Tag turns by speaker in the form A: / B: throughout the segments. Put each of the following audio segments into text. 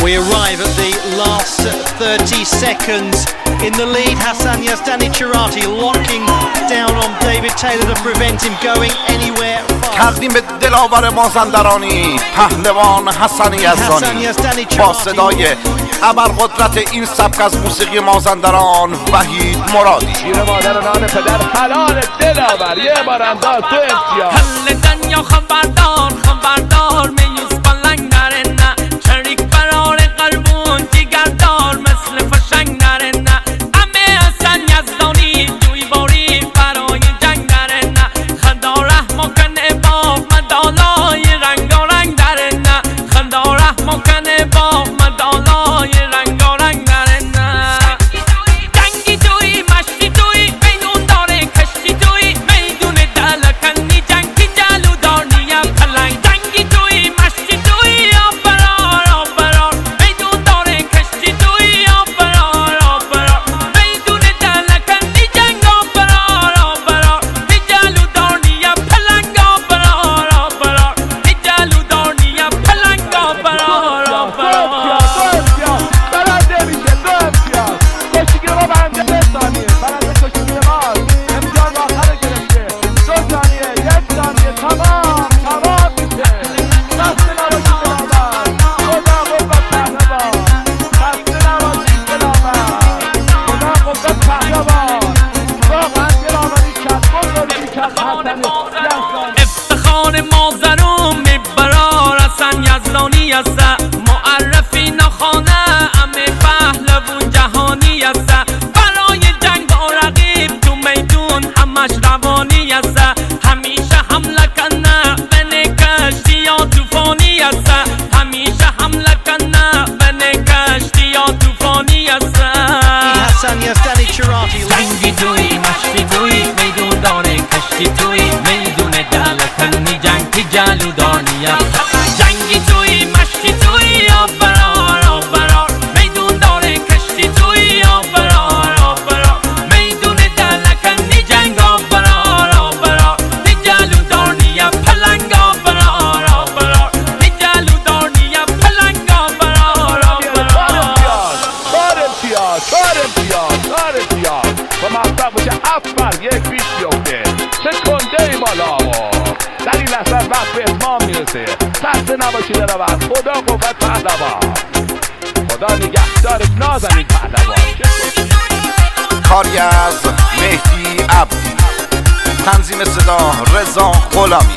A: We arrive at the last 30 seconds. In the lead, Hassan Yazdani Cherati locking down on David Taylor to prevent him going anywhere fast.
B: تقدیم به دلاور مازندرانی پهلوان حسن یزدانی با صدای ابرقدرت این سبک از موسیقی مازندران وحید مرادی.
C: شیر مادر نان پدر حلال دلاور یه بار انداز تو امتیاز.
D: کل دنیا خبردار میوز بلنگ داره نه شریک برار قلبون جگردار مثل فشنگ داره نه همه حسن یزدانی جوی باری برای جنگ داره نه خدا رحم کنه با مدالای رنگارنگ داره نه خدا رحم کنه با مدالای رنگارنگ داره نه جنگی توی مشتی توی میدون داره کشتی توی میدون دلکنی جنگی جلو دارنی پلنگ جنگی توی مشتی توی آفرار میدون داره کشتی توی آفرار میدون دلکنی جنگ آفرار بی جلو دارنی پلنگ آفرار بی جلو دارنی پلنگ آفرار
C: برنده میشه دو امتیاز. کشتیگیر ما برنده 3 ثانیه. برنده کشتیگیر ما امتیاز آخر گرفته. 2 ثانیه 1 ثانیه تمام میشه. خسته نباشید دلاور. خدا قوت پهلوان. خسته نباشید دلاور. خدا قوت پهلوان. واقعا دلاوری کرد. بزرگی کرد حسن یزدانی.
D: افتخار مازرون میبرار حسن یزدانی است معرفی نخانه همه پهلوون جهانی است برای جنگ و رقیب تو میدون همش روانی است همیشه حمله کنه بین کشتی یا توفانی است همیشه حمله کنه بین کشتی یا توفانی است
A: Hassan Yazdani Cherati.
D: جنگی توی مشتی توی میدون داره کشتی توی میدون دلکنی جنگی جلو دارنی جنگی توی مشتی توی آفرار میدون داره کشتی توی آفرار میدون دلکنی جنگ آفرار بی جلو دارنی پلنگ آفرار بی جلو دارنی پلنگ آفرار
C: 4 امتیاز و مطلب باشه 7 بر 1 پیش بیفته. سکنده ای بالا در این لحظه وقت به اتمام میرسه. خسته نباشید دلاور. خدا قوت پهلوان. خدا نگهدار نازنین پهلوان.
B: کاری از مهدی عبدی، تنظیم صدا رضا غلامی.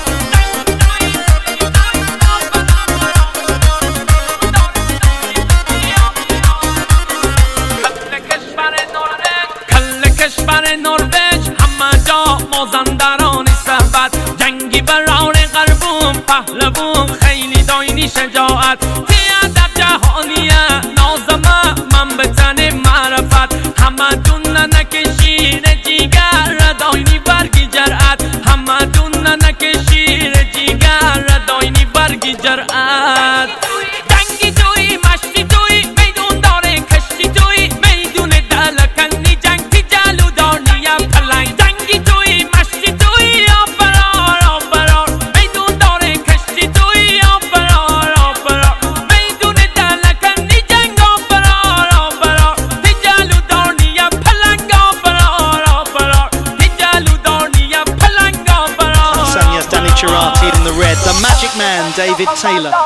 D: کشور نروژ همه جا مازندران ثروت جنگی برار قلبون پهلوون خیلی داینی شجاعت ادب جهانیه نازمه من به تن معرفت همه دون نکشیر جیگر داینی برگی جرأت همه دون نکشیر جیگر داینی برگی جرأت جنگی توی مشتی توی میدون داره کشتی توی میدون دلکنی جنگی جلو دارنی پلنگ جنگی توی مشتی توی آفرار میدون داره کشتی توی آفرار میدون دلکنی جنگ آفرار بی جلو دارنی پلنگ آفرار بی جلو دارنی پلنگ آفرار.
A: Hassan Yazdani Cherati in the red. The Magic Man, David Taylor.